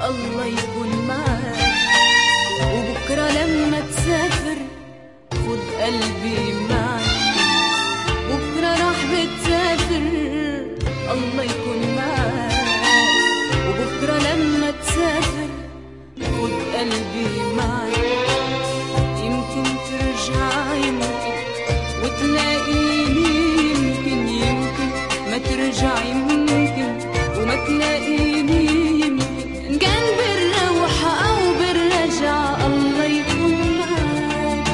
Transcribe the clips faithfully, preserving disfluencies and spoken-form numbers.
الله يكون معاك. وبكرة لما تسافر خد قلبي معاك. بكرة راح بتسافر الله يكون معاك. وبكرة لما تسافر خد قلبي معاك. يمكن ترجع يمكن وتلاقيني، يمكن يمكن ما ترجع يمكن وما تلاقيني، يمكن إن كان بالروحة أو بالرجعة الله يكون معاك.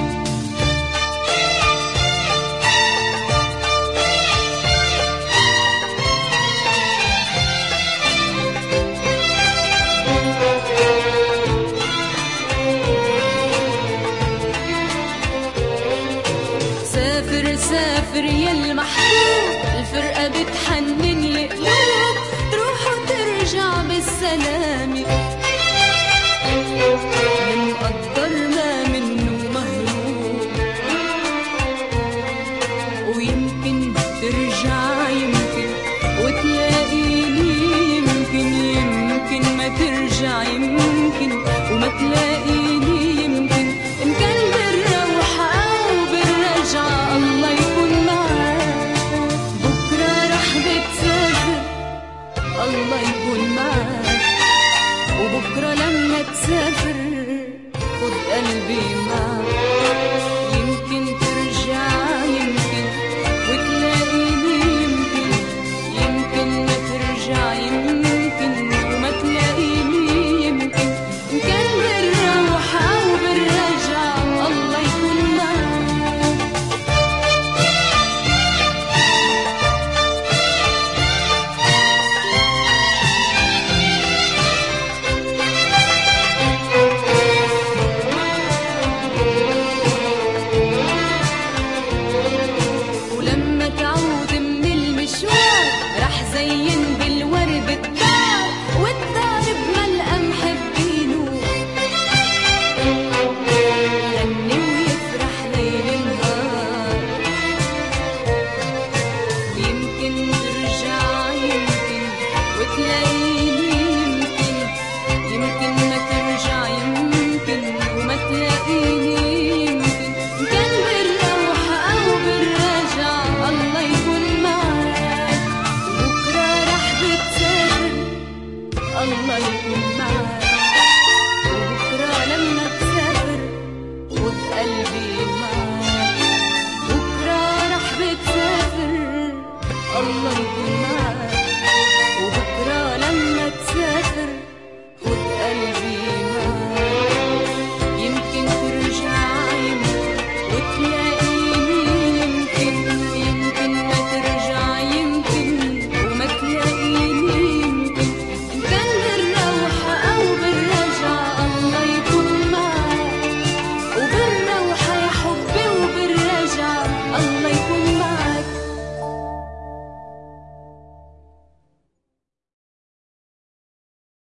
سافر سافر يا المحبوب، الفرقة بتحنن القلوب، تروح وترجع بالسلامة. المقدر ما منه مهروب، ويمكن ترجع يمكن وتلاقيني، يمكن يمكن ما ترجع يمكن وما تلاقيني، يمكن إن كان بالروحة أو بالرجعة الله يكون معاك. بكرة رح بتسافر الله يكون معاك. وبكرة لما تسافر خد قلبي معاك. يمكن ترجع يمكن وتلاقيني، يمكن يمكن ما ترجع يمكن وما تلاقيني، يمكن إن كان بالروحة أو بالرجعة الله يكون معاك. ولما تعود من المشوار رح زين بالورد الدار، والدار بملقى محبينه، يغني ويفرح ليل نهار. يمكن ترجع يمكن وتلاقيني، يمكن يمكن ما ترجع يمكن وما تلاقيني، يمكن إن كان بالروحة أو بالرجعة الله يكون معاك. بكرة رح بتسافر الله يكون